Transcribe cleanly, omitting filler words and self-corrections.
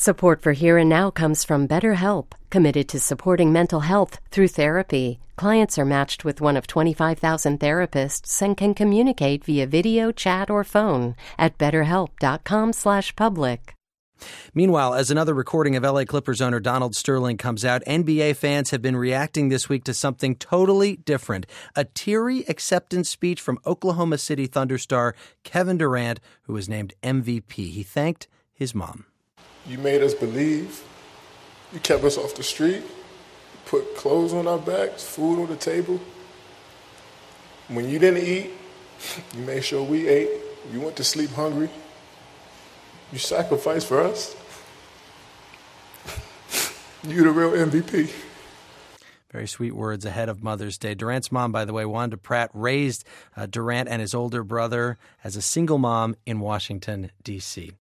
Support for Here and Now comes from BetterHelp, committed to supporting mental health through therapy. Clients are matched with one of 25,000 therapists and can communicate via video, chat, or phone at betterhelp.com/public. Meanwhile, as another recording of LA Clippers owner Donald Sterling comes out, NBA fans have been reacting this week to something totally different. A teary acceptance speech from Oklahoma City Thunder star Kevin Durant, who was named MVP. He thanked his mom. You made us believe. You kept us off the street. You put clothes on our backs, food on the table. When you didn't eat, you made sure we ate. You went to sleep hungry. You sacrificed for us. You the real MVP. Very sweet words ahead of Mother's Day. Durant's mom, by the way, Wanda Pratt, raised Durant and his older brother as a single mom in Washington, D.C.